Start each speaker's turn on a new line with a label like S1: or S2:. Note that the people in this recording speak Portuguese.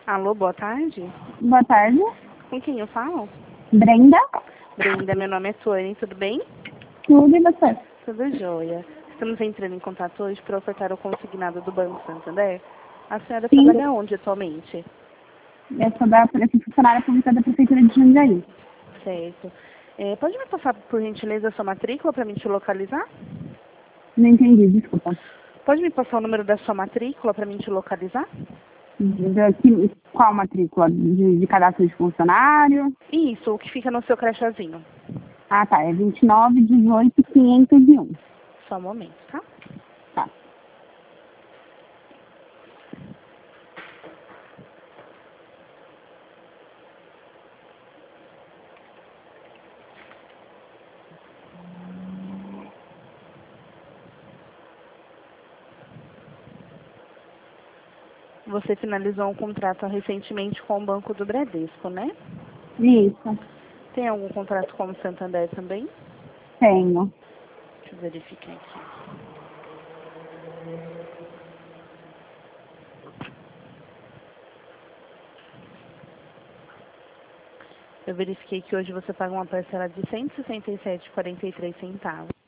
S1: Alô, boa tarde.
S2: Boa tarde.
S1: Com quem eu falo?
S2: Brenda.
S1: Brenda, meu nome é Tony, tudo bem?
S2: Tudo e você?
S1: Tudo jóia. Estamos entrando em contato hoje para ofertar o consignado do Banco Santander. A senhora
S2: Sim.
S1: trabalha onde atualmente?
S2: Eu sou funcionária pública da Prefeitura de Jundiaí.
S1: Certo. Pode me passar, por gentileza, a sua matrícula para me te localizar?
S2: Não entendi, desculpa.
S1: Pode me passar o número da sua matrícula para me te localizar?
S2: Qual matrícula? De cadastro de funcionário?
S1: Isso, o que fica no seu crachazinho.
S2: Ah, tá. É 2918-501.
S1: Só um momento, tá?
S2: Tá.
S1: Você finalizou um contrato recentemente com o Banco do Bradesco, né?
S2: Isso.
S1: Tem algum contrato com o Santander também?
S2: Tenho.
S1: Deixa eu verificar aqui. Eu verifiquei que hoje você paga uma parcela de R$ 167,43.